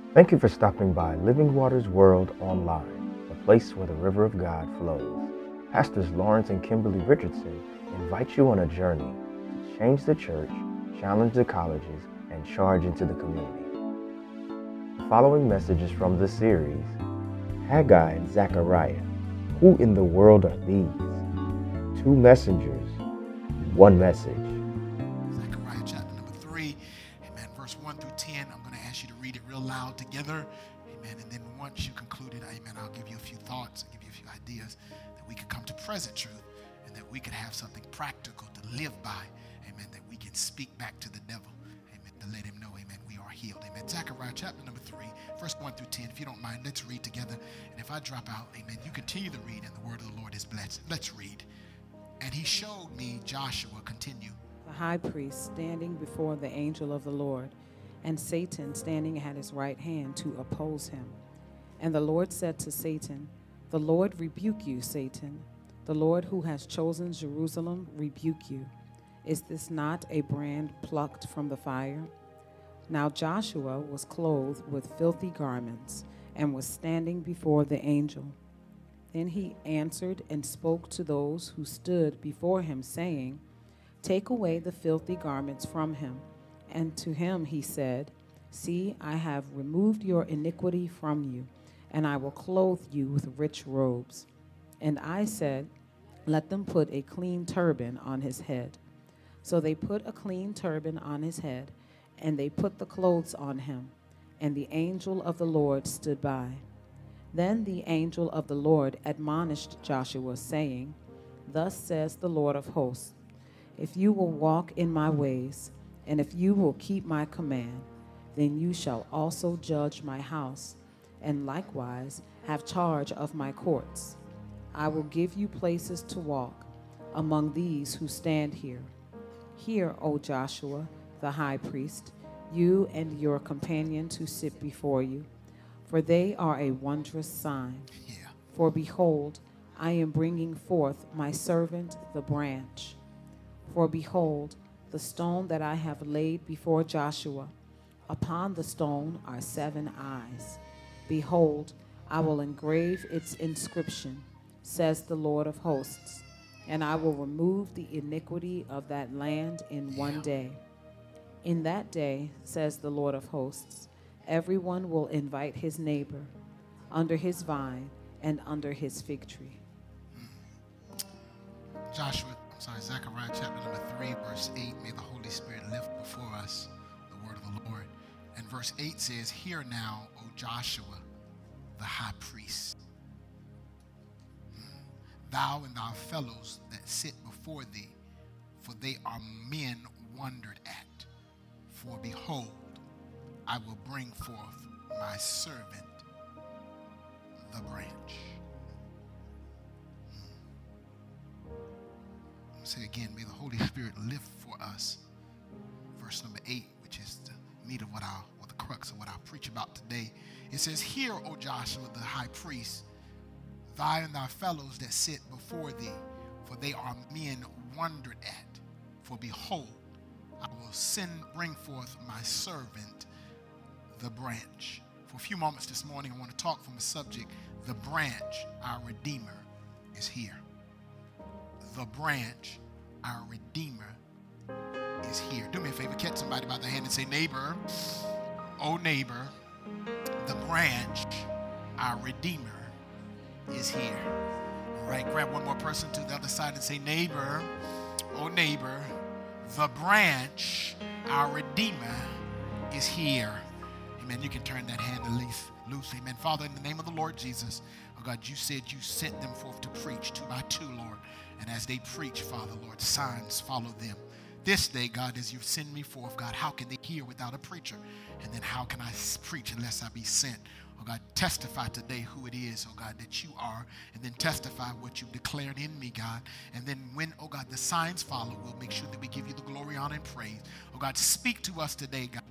Thank you for stopping by Living Waters World Online, the place where the river of God flows. Pastors Lawrence and Kimberly Richardson invite you on a journey to change the church, challenge the colleges, and charge into the community. The following message is from the series, Haggai and Zechariah. Who in the world are these? Two messengers, one message. Zechariah chapter number 3, amen, verse 1 through 10. I'm going to ask you to read it real loud together, amen, and then once you conclude it, amen, I'll give you a few thoughts, I'll give you a few ideas that we could come to present truth and that we could have something practical to live by, amen, that we can speak back to the devil, amen, to let him know, amen, we are healed, amen. Zechariah chapter number 3, verse 1 through 10. If you don't mind, let's read together, and if I drop out, amen, you continue to read, and the word of the Lord is blessed. Let's read. And he showed me Joshua, continue, the high priest standing before the angel of the Lord, and Satan standing at his right hand to oppose him. And the Lord said to Satan, "The Lord rebuke you, Satan. The Lord who has chosen Jerusalem rebuke you. Is this not a brand plucked from the fire?" Now Joshua was clothed with filthy garments and was standing before the angel. Then he answered and spoke to those who stood before him, saying, "Take away the filthy garments from him." And to him he said, "See, I have removed your iniquity from you, and I will clothe you with rich robes." And I said, "Let them put a clean turban on his head." So they put a clean turban on his head, and they put the clothes on him, and the angel of the Lord stood by. Then the angel of the Lord admonished Joshua, saying, "Thus says the Lord of hosts, if you will walk in my ways, and if you will keep my command, then you shall also judge my house, and likewise have charge of my courts. I will give you places to walk among these who stand here. Hear, O Joshua, the high priest, you and your companions who sit before you, for they are a wondrous sign. yeah. For behold, I am bringing forth my servant the branch. For behold, the stone that I have laid before Joshua, upon the stone are 7 eyes. Behold, I will engrave its inscription, says the Lord of hosts, and I will remove the iniquity of that land in one day. In that day, says the Lord of hosts, everyone will invite his neighbor under his vine and under his fig tree. Zechariah chapter number 3, verse 8. May the Holy Spirit lift before us the word of the Lord. And verse 8 says, "Hear now, O Joshua, the high priest, thou and thy fellows that sit before thee, for they are men wondered at. For behold, I will bring forth my servant, the branch." I'll say again, may the Holy Spirit lift for us verse number 8, which is the meat of the crux of what I'll preach about today. It says, "Hear, O Joshua, the high priest, thou and thy fellows that sit before thee, for they are men wondered at. For behold, I will bring forth my servant, the branch." For a few moments this morning, I want to talk from the subject, the branch, our Redeemer, is here. The branch, our Redeemer, is here. Do me a favor, catch somebody by the hand and say, "Neighbor, oh neighbor, the branch, our Redeemer, is here." All right, grab one more person to the other side and say, "Neighbor, oh neighbor, the branch, our Redeemer, is here." Amen. You can turn that hand loose. Amen. Father, in the name of the Lord Jesus, oh God, you said you sent them forth to preach 2 by 2, Lord. And as they preach, Father, Lord, signs follow them. This day, God, as you send me forth, God, how can they hear without a preacher? And then how can I preach unless I be sent? Oh God, testify today who it is, oh God, that you are, and then testify what you've declared in me, God. And then when, oh God, the signs follow, we'll make sure that we give you the glory, honor, and praise. Oh God, speak to us today, God.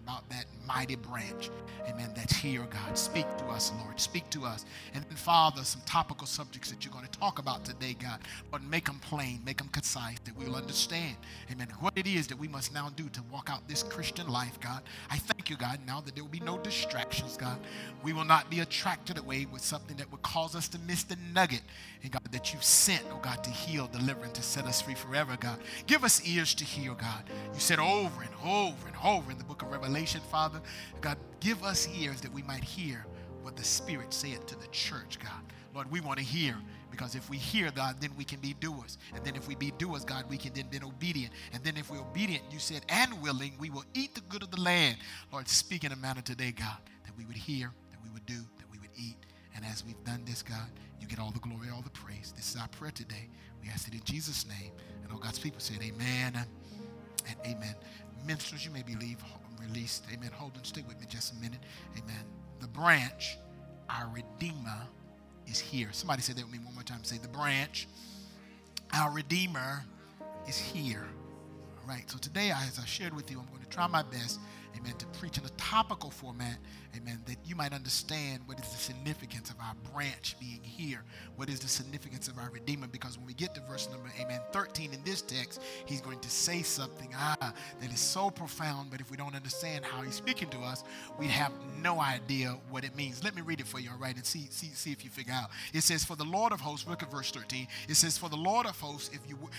about that mighty branch, amen, that's here, God. Speak to us, Lord. Speak to us. And then, Father, some topical subjects that you're going to talk about today, God. Lord, make them plain, make them concise, that we'll understand, amen, what it is that we must now do to walk out this Christian life, God. I thank you, God, now that there will be no distractions, God. We will not be attracted away with something that would cause us to miss the nugget, and God, that you've sent, oh God, to heal, deliver, and to set us free forever, God. Give us ears to hear, God. You said over and over and over in the book of Revelation, Father, God, give us ears that we might hear what the Spirit said to the church, God. Lord, we want to hear, because if we hear, God, then we can be doers. And then if we be doers, God, we can then be obedient. And then if we're obedient, you said, and willing, we will eat the good of the land. Lord, speak in a manner today, God, that we would hear, that we would do, that we would eat. And as we've done this, God, you get all the glory, all the praise. This is our prayer today. We ask it in Jesus' name. And all God's people said, amen and amen. Ministers, you may be released. Amen. Hold on, stay with me just a minute. Amen. The branch, our Redeemer, is here. Somebody say that with me one more time. Say, the branch, our Redeemer, is here. All right. So today, as I shared with you, I'm going to try my best, amen, to preach in a topical format, amen, that you might understand what is the significance of our branch being here. What is the significance of our Redeemer? Because when we get to verse number, amen, 13 in this text, he's going to say something that is so profound, but if we don't understand how he's speaking to us, we have no idea what it means. Let me read it for you, all right, and see if you figure out. It says, for the Lord of hosts, look at verse 13. It says, for the Lord of hosts,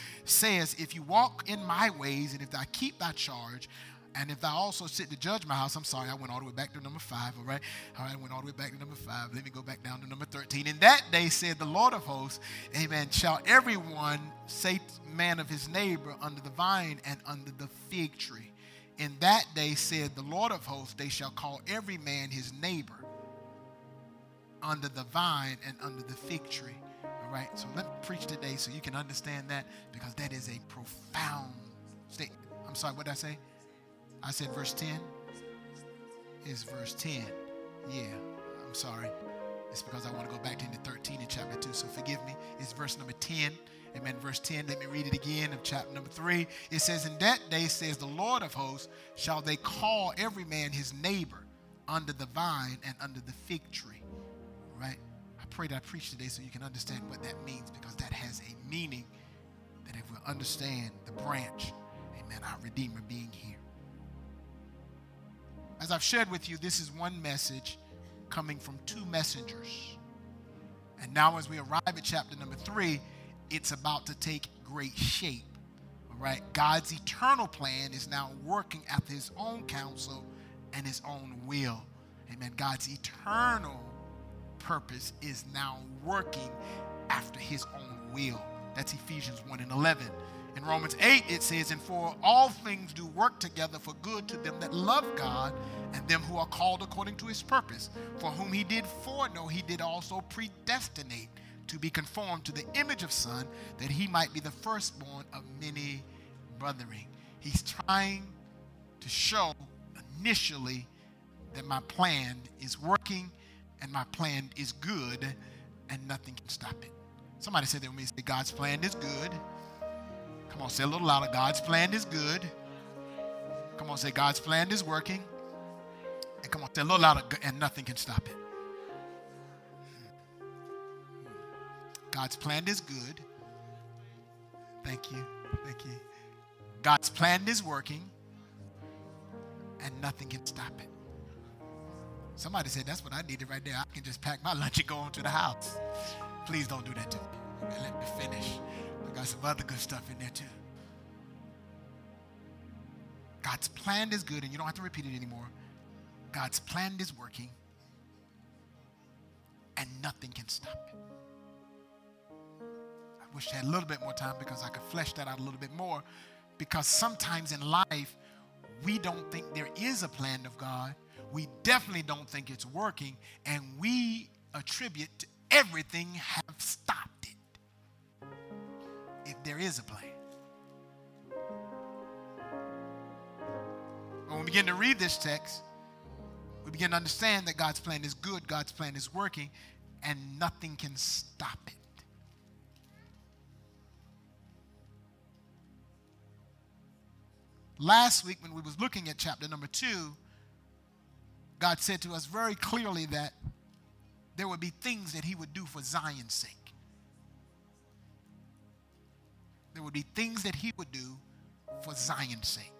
if you walk in my ways, and if thou keep thy charge, and if thou also sit to judge my house, I'm sorry, I went all the way back to number 5, all right? All right, I went all the way back to number 5. Let me go back down to number 13. In that day, said the Lord of hosts, amen, shall everyone say man of his neighbor under the vine and under the fig tree. In that day, said the Lord of hosts, they shall call every man his neighbor under the vine and under the fig tree. All right, so let me preach today so you can understand that, because that is a profound statement. I'm sorry, what did I say? I said verse 10. It's verse 10. Yeah, I'm sorry. It's because I want to go back to 13 in chapter 2, so forgive me. It's verse number 10. Amen. Verse 10, let me read it again of chapter number 3. It says, in that day, says the Lord of hosts, shall they call every man his neighbor under the vine and under the fig tree. Right? I pray that I preach today so you can understand what that means, because that has a meaning that if we understand the branch, amen, our Redeemer being here. As I've shared with you, this is one message coming from two messengers. And now as we arrive at chapter number 3, it's about to take great shape. All right? God's eternal plan is now working after his own counsel and his own will. Amen. God's eternal purpose is now working after his own will. That's Ephesians 1:11. In Romans 8, it says, and for all things do work together for good to them that love God and them who are called according to his purpose. For whom he did foreknow, he did also predestinate to be conformed to the image of Son, that he might be the firstborn of many brethren. He's trying to show initially that my plan is working and my plan is good and nothing can stop it. Somebody said that when we say God's plan is good. Come on, say a little louder. God's plan is good. Come on, say God's plan is working. And come on, say a little louder, and nothing can stop it. God's plan is good. Thank you. Thank you. God's plan is working, and nothing can stop it. Somebody said, that's what I needed right there. I can just pack my lunch and go on to the house. Please don't do that to me. And let me finish. I got some other good stuff in there too. God's plan is good, and you don't have to repeat it anymore. God's plan is working, and nothing can stop it. I wish I had a little bit more time because I could flesh that out a little bit more, because sometimes in life, we don't think there is a plan of God. We definitely don't think it's working, and we attribute to everything have stopped it. If there is a plan. When we begin to read this text, we begin to understand that God's plan is good, God's plan is working, and nothing can stop it. Last week when we was looking at chapter number 2, God said to us very clearly that there would be things that he would do for Zion's sake. There would be things that he would do for Zion's sake.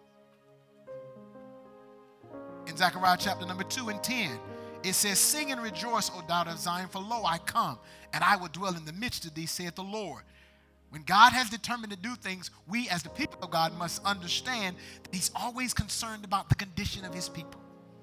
In Zechariah chapter number 2 and 10, it says, "Sing and rejoice, O daughter of Zion, for lo, I come, and I will dwell in the midst of thee, saith the Lord." When God has determined to do things, we as the people of God must understand that he's always concerned about the condition of his people.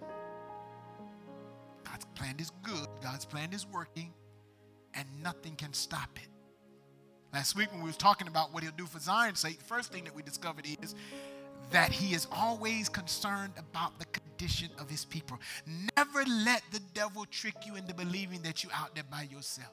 God's plan is good. God's plan is working, and nothing can stop it. Last week when we were talking about what he'll do for Zion's sake, the first thing that we discovered is that he is always concerned about the condition of his people. Never let the devil trick you into believing that you're out there by yourself.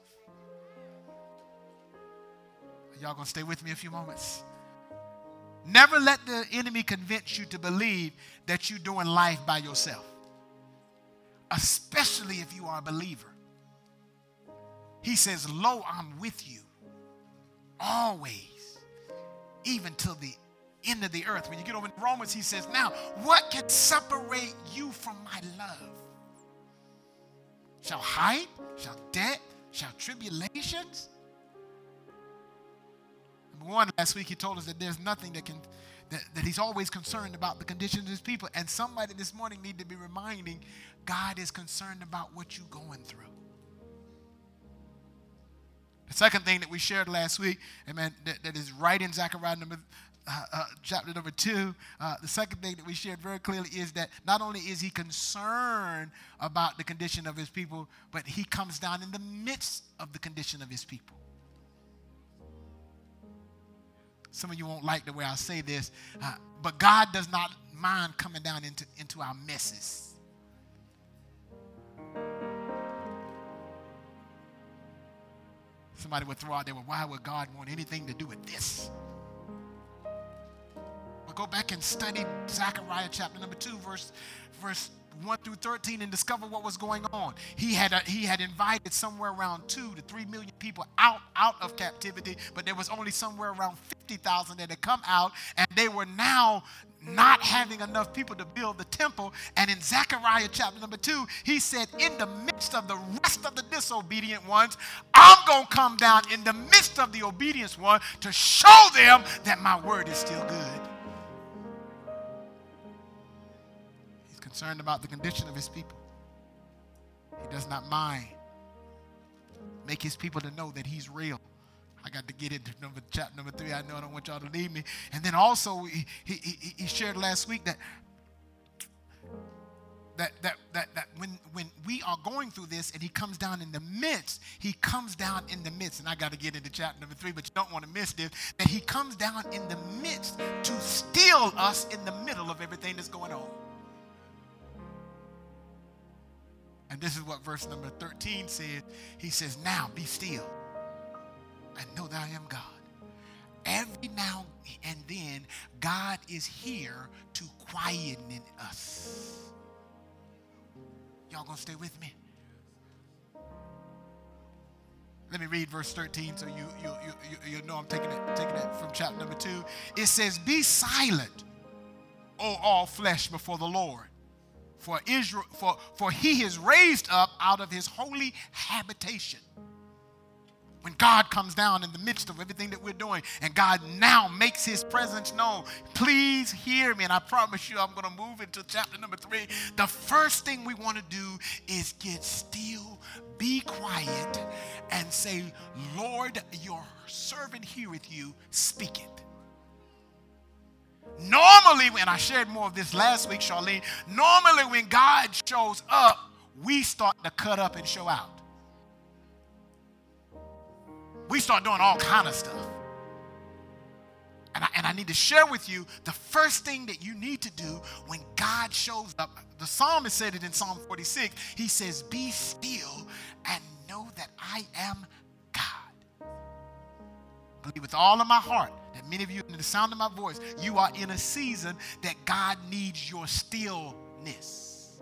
Y'all gonna stay with me a few moments? Never let the enemy convince you to believe that you're doing life by yourself, especially if you are a believer. He says, "Lo, I'm with you always, even till the end of the earth." When you get over in Romans, he says, "Now, what can separate you from my love? Shall height, shall death, shall tribulations?" Number one, last week he told us that there's nothing that he's always concerned about the conditions of his people. And somebody this morning need to be reminding, God is concerned about what you're going through. The second thing that we shared last week, amen, that is right in Zechariah chapter number 2, the second thing that we shared very clearly is that not only is he concerned about the condition of his people, but he comes down in the midst of the condition of his people. Some of you won't like the way I say this, but God does not mind coming down into our messes. Somebody would throw out there, "Well, why would God want anything to do with this?" Well, go back and study Zechariah chapter number 2, verse 1 through 13 and discover what was going on. He had invited somewhere around 2 to 3 million people out of captivity, but there was only somewhere around 50,000 that had come out, and they were now not having enough people to build the temple. And in Zechariah chapter number 2, he said, in the midst of the rest of the disobedient ones, I'm going to come down in the midst of the obedient one to show them that my word is still good. Concerned about the condition of his people. He does not mind. Make his people to know that he's real. I got to get into chapter number 3. I know I don't want y'all to leave me. And then also he shared last week that when we are going through this and he comes down in the midst, and I got to get into chapter number 3, but you don't want to miss this, that he comes down in the midst to steal us in the middle of everything that's going on. And this is what verse number 13 said. He says, "Now be still and know that I am God." Every now and then, God is here to quieten us. Y'all gonna stay with me? Let me read verse 13 so you know I'm taking it from chapter number 2. It says, "Be silent, O all flesh, before the Lord. For Israel, for he is raised up out of his holy habitation." When God comes down in the midst of everything that we're doing, and God now makes his presence known, please hear me, and I promise you I'm going to move into chapter number 3. The first thing we want to do is get still, be quiet, and say, "Lord, your servant heareth you, speak it." Normally, when I shared more of this last week, Charlene, normally when God shows up, we start to cut up and show out. We start doing all kind of stuff. And I need to share with you the first thing that you need to do when God shows up. The psalmist said it in Psalm 46. He says, "Be still and know that I am God." I believe with all of my heart that many of you, in the sound of my voice, you are in a season that God needs your stillness.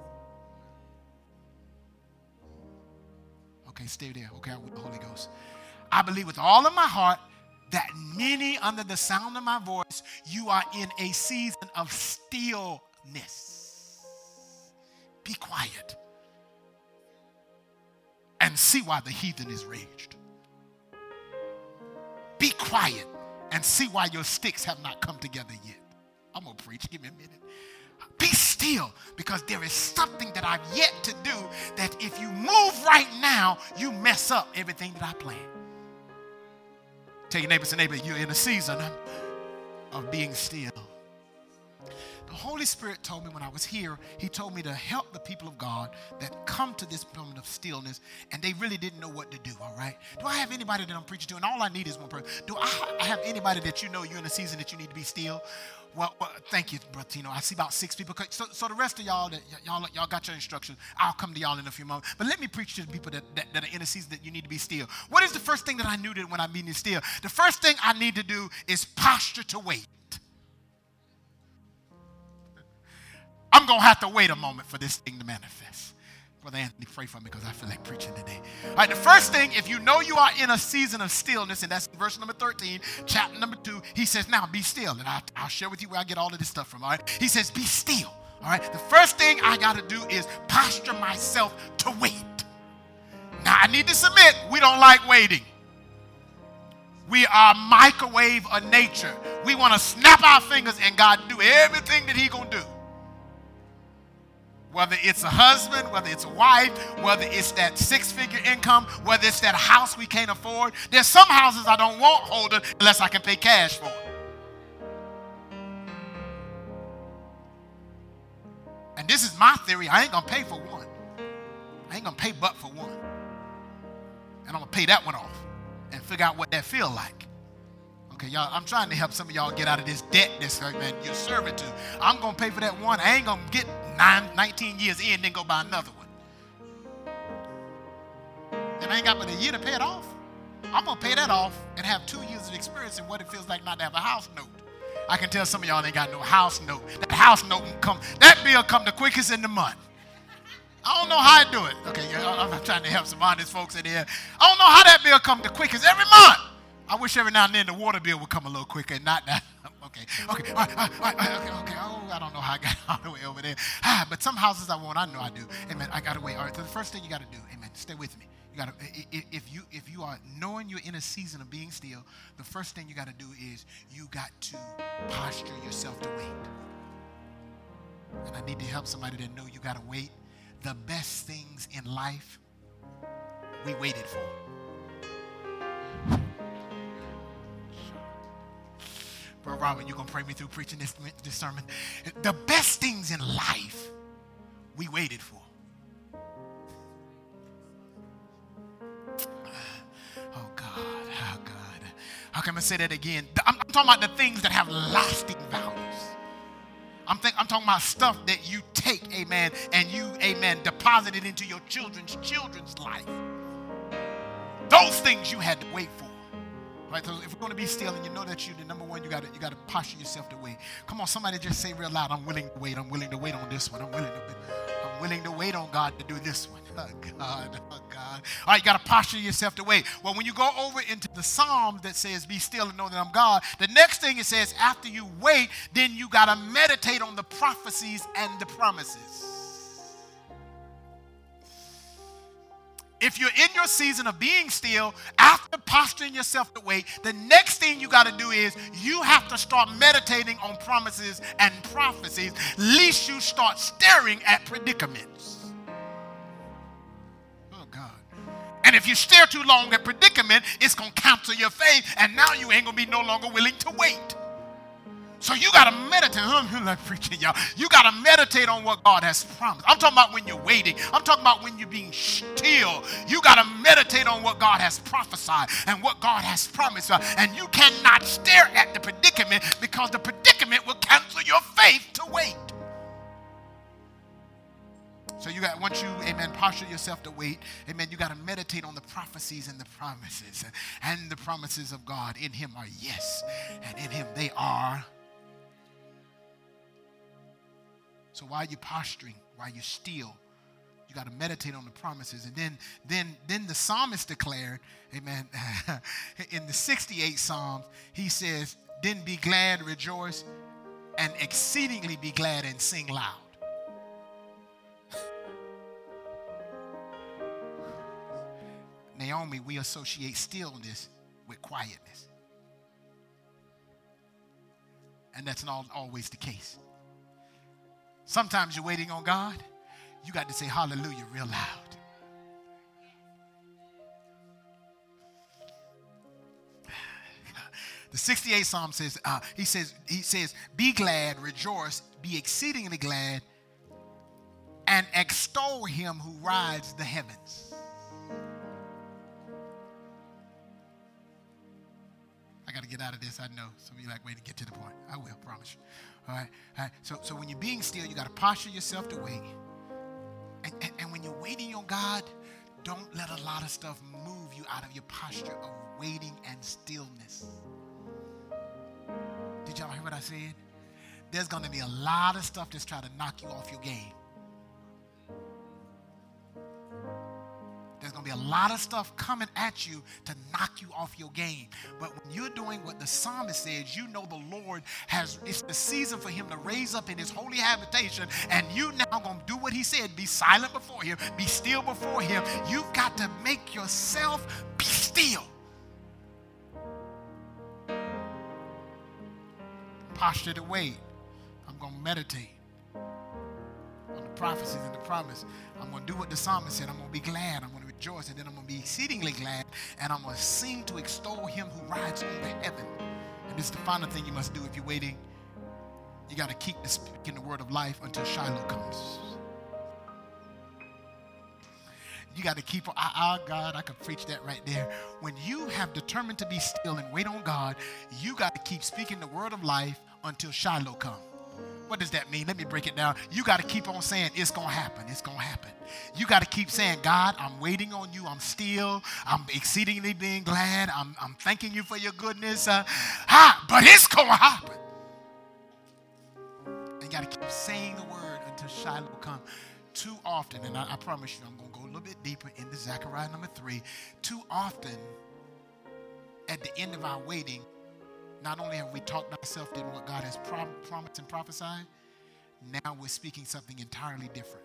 Okay, stay there. Okay, with the Holy Ghost. I believe with all of my heart that many under the sound of my voice, you are in a season of stillness. Be quiet and see why the heathen is raged. Be quiet and see why your sticks have not come together yet. I'm going to preach. Give me a minute. Be still, because there is something that I've yet to do that if you move right now, you mess up everything that I planned. Tell your neighbor, say, neighbor, you're in a season of being still. The Holy Spirit told me when I was here, he told me to help the people of God that come to this moment of stillness and they really didn't know what to do, all right? Do I have anybody that I'm preaching to? And all I need is one person. Do I have anybody that you know you're in a season that you need to be still? Well, thank you, Brother Tino. I see about 6 people. So the rest of y'all, y'all got your instructions. I'll come to y'all in a few moments. But let me preach to the people that are in a season that you need to be still. What is the first thing that I knew that when I'm being still? The first thing I need to do is posture to wait. I'm going to have to wait a moment for this thing to manifest. Brother Anthony, pray for me because I feel like preaching today. All right, the first thing, if you know you are in a season of stillness, and that's verse number 13, chapter number 2, he says, now be still. And I'll share with you where I get all of this stuff from, all right? He says, be still, all right? The first thing I got to do is posture myself to wait. Now, I need to submit, we don't like waiting. We are microwave of nature. We want to snap our fingers and God do everything that he going to do. Whether it's a husband, whether it's a wife, whether it's that 6-figure income, whether it's that house we can't afford. There's some houses I don't want older unless I can pay cash for it. And this is my theory. I ain't going to pay for one. I ain't going to pay but for one. And I'm going to pay that one off and figure out what that feel like. Okay, y'all, I'm trying to help some of y'all get out of this debt that's, man, you're serving to. I'm going to pay for that one. I ain't going to get 19 years in, then go buy another one. And I ain't got but a year to pay it off. I'm going to pay that off and have 2 years of experience in what it feels like not to have a house note. I can tell some of y'all ain't got no house note. That house note can come, that bill come the quickest in the month. I don't know how I do it. Okay, I'm trying to help some honest folks in here. I don't know how that bill come the quickest every month. I wish every now and then the water bill would come a little quicker and not that. Okay. Okay. Oh, I don't know how I got all the way over there. But some houses I want, I know I do. Amen. I got to wait. All right. So the first thing you got to do, amen. Stay with me. You got to, if you are knowing you're in a season of being still, the first thing you got to do is you got to posture yourself to wait. And I need to help somebody that know you got to wait. The best things in life, we waited for. Bro, Robert, you're going to pray me through preaching this sermon. The best things in life, we waited for. Oh, God. Oh, God. How can I say that again? I'm talking about the things that have lasting values. I'm talking about stuff that you take, amen, and you, amen, deposit it into your children's life. Those things you had to wait for. Right, so if we're going to be still and you know that the number one, you got to posture yourself to wait. Come on, somebody just say real loud, I'm willing to wait. I'm willing to wait on this one. I'm willing to wait on God to do this one. Oh, God. Oh, God. All right, you got to posture yourself to wait. Well, when you go over into the Psalms that says, be still and know that I'm God, the next thing it says, after you wait, then you got to meditate on the prophecies and the promises. If you're in your season of being still, after posturing yourself to wait, the next thing you got to do is you have to start meditating on promises and prophecies, lest you start staring at predicaments. Oh, God. And if you stare too long at predicament, it's going to cancel your faith, and now you ain't going to be no longer willing to wait. So you got to meditate. I'm not preaching, y'all. You got to meditate on what God has promised. I'm talking about when you're waiting. I'm talking about when you're being still. You got to meditate on what God has prophesied and what God has promised. And you cannot stare at the predicament because the predicament will cancel your faith to wait. So you got, once you, amen, posture yourself to wait, amen, you got to meditate on the prophecies and the promises. And the promises of God in him are yes, and in him they are. So while you're posturing, while you're still, you got to meditate on the promises. And then the psalmist declared, amen, in the 68th Psalm, he says, then be glad, rejoice, and exceedingly be glad and sing loud. Naomi, we associate stillness with quietness. And that's not always the case. Sometimes you're waiting on God, you got to say hallelujah real loud. The 68th Psalm says, he says, be glad, rejoice, be exceedingly glad, and extol him who rides the heavens. I got to get out of this, I know. Some of you like, wait to get to the point. I will, promise you. All right. So when you're being still, you got to posture yourself to wait. And when you're waiting on God, don't let a lot of stuff move you out of your posture of waiting and stillness. Did y'all hear what I said? There's going to be a lot of stuff that's trying to knock you off your game. There's going to be a lot of stuff coming at you to knock you off your game. But when you're doing what the psalmist says, you know the Lord it's the season for him to raise up in his holy habitation, and you now going to do what he said. Be silent before him. Be still before him. You've got to make yourself be still. Posture to wait. I'm going to meditate on the prophecies and the promise. I'm going to do what the psalmist said. I'm going to be glad. I'm going to rejoice, and then I'm going to be exceedingly glad, and I'm going to sing to extol him who rides on the heaven. And this is the final thing you must do if you're waiting. You got to keep speaking the word of life until Shiloh comes. You got to keep, God, I could preach that right there. When you have determined to be still and wait on God, you got to keep speaking the word of life until Shiloh comes. What does that mean? Let me break it down. You got to keep on saying, it's going to happen. It's going to happen. You got to keep saying, God, I'm waiting on you. I'm still. I'm exceedingly being glad. I'm thanking you for your goodness. But it's going to happen. And you got to keep saying the word until Shiloh comes. Too often, and I promise you, I'm going to go a little bit deeper into Zechariah number 3. Too often, at the end of our waiting, not only have we talked ourselves into what God has promised and prophesied, now we're speaking something entirely different.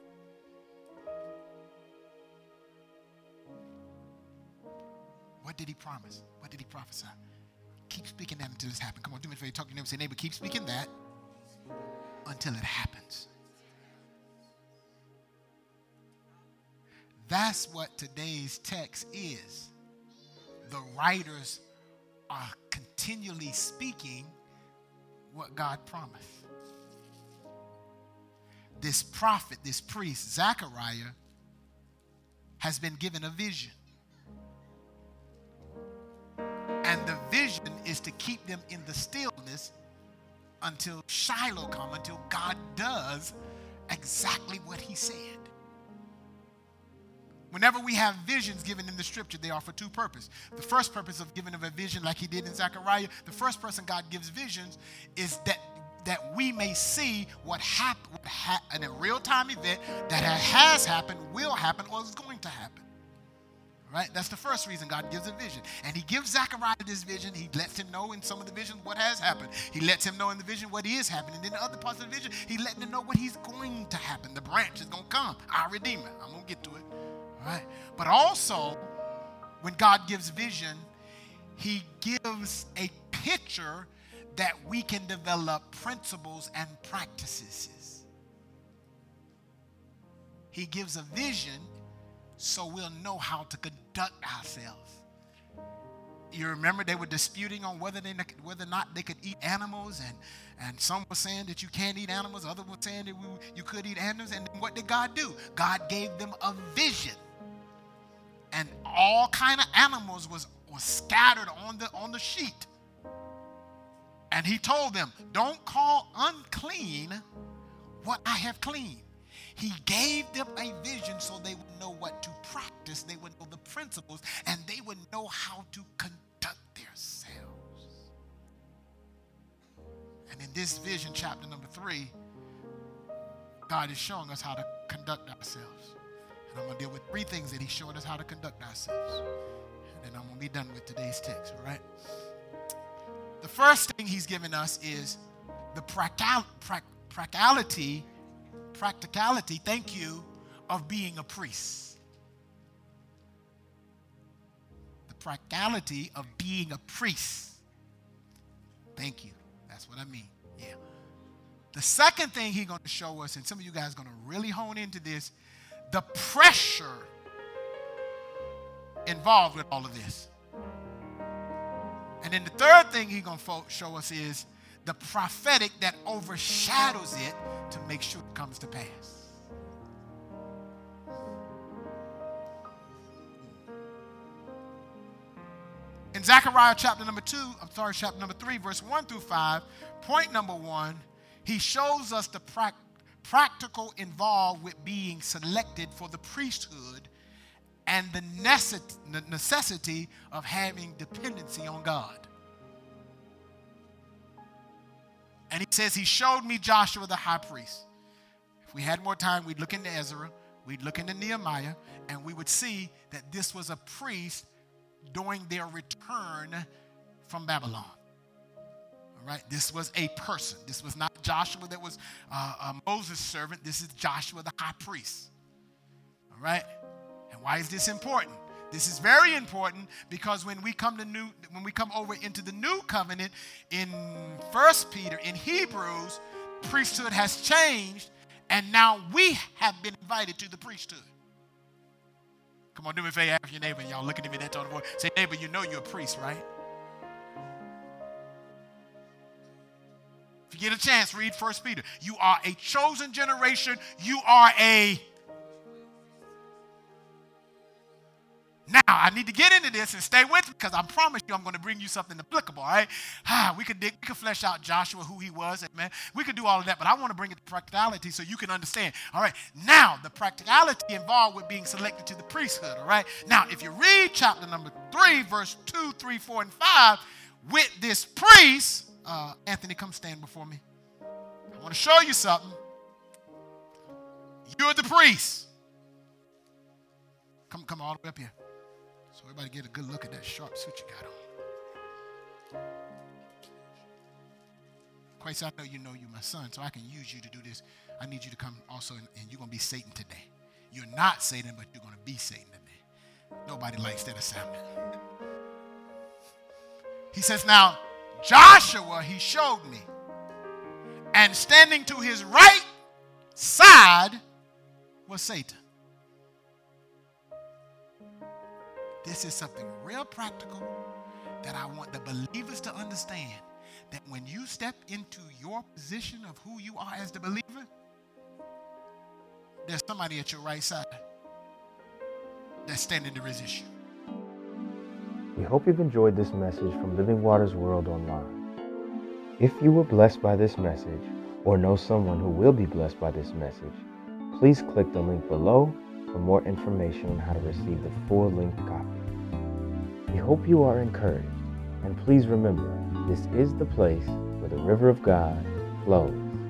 What did he promise? What did he prophesy? Keep speaking that until this happens. Come on, do me a favor. Talk to your neighbor. Say, neighbor, keep speaking that until it happens. That's what today's text is. The writers are continually speaking what God promised. This prophet, this priest, Zechariah, has been given a vision. And the vision is to keep them in the stillness until Shiloh comes, until God does exactly what he said. Whenever we have visions given in the scripture, they are for two purposes. The first purpose of giving of a vision like he did in Zechariah, the first person God gives visions is that we may see what happened in a real-time event that has happened, will happen, or is going to happen. Right? That's the first reason God gives a vision. And he gives Zechariah this vision. He lets him know in some of the visions what has happened. He lets him know in the vision what is happening. In the other parts of the vision, he lets him know what he's going to happen. The branch is going to come. Our Redeemer. I'm going to get to it. Right? But also, when God gives vision, he gives a picture that we can develop principles and practices. He gives a vision so we'll know how to conduct ourselves. You remember they were disputing on whether or not they could eat animals, and some were saying that you can't eat animals, others were saying that you could eat animals. And what did God do? God gave them a vision. And all kind of animals was scattered on the sheet. And he told them, don't call unclean what I have cleaned. He gave them a vision so they would know what to practice, they would know the principles, and they would know how to conduct themselves. And in this vision, chapter number 3, God is showing us how to conduct ourselves. And I'm going to deal with 3 things that he showed us how to conduct ourselves. And then I'm going to be done with today's text, all right? The first thing he's given us is the practicality, thank you, of being a priest. practicality of being a priest. Thank you. That's what I mean. Yeah. The second thing he's going to show us, and some of you guys are going to really hone into this, the pressure involved with all of this. And then the third thing he's going to show us is the prophetic that overshadows it to make sure it comes to pass. In Zechariah chapter number 3, verse 1 through 5, point number 1, he shows us the practical involved with being selected for the priesthood and the necessity of having dependency on God. And he says, he showed me Joshua the high priest. If we had more time, we'd look into Ezra, we'd look into Nehemiah, and we would see that this was a priest during their return from Babylon. All right, this was a person. This was not Joshua that was Moses' servant. This is Joshua the high priest. All right, and why is this important? This is very important because when we come over into the new covenant in 1 Peter, in Hebrews, priesthood has changed, and now we have been invited to the priesthood. Come on, do me a favor, ask your neighbor, and y'all looking at me that tone of voice. Say, neighbor, you know you're a priest, right? If you get a chance, read 1 Peter. You are a chosen generation. You are a... Now, I need to get into this and stay with me because I promise you I'm going to bring you something applicable, all right? We could flesh out Joshua, who he was, amen. We could do all of that, but I want to bring it to practicality so you can understand. All right, now the practicality involved with being selected to the priesthood, all right? Now, if you read chapter number 3, verse 2, 3, 4, and 5, with this priest, Anthony, come stand before me. I want to show you something. You're the priest. Come all the way up here. So everybody get a good look at that sharp suit you got on. Christ, I know you're my son, so I can use you to do this. I need you to come also, and you're going to be Satan today. You're not Satan, but you're going to be Satan today. Nobody likes that assignment. He says, now, Joshua, he showed me, and standing to his right side was Satan. This is something real practical that I want the believers to understand, that when you step into your position of who you are as the believer, there's somebody at your right side that's standing to resist you. We hope you've enjoyed this message from Living Waters World Online. If you were blessed by this message or know someone who will be blessed by this message, please click the link below for more information on how to receive the full-length copy. We hope you are encouraged, and please remember, this is the place where the river of God flows.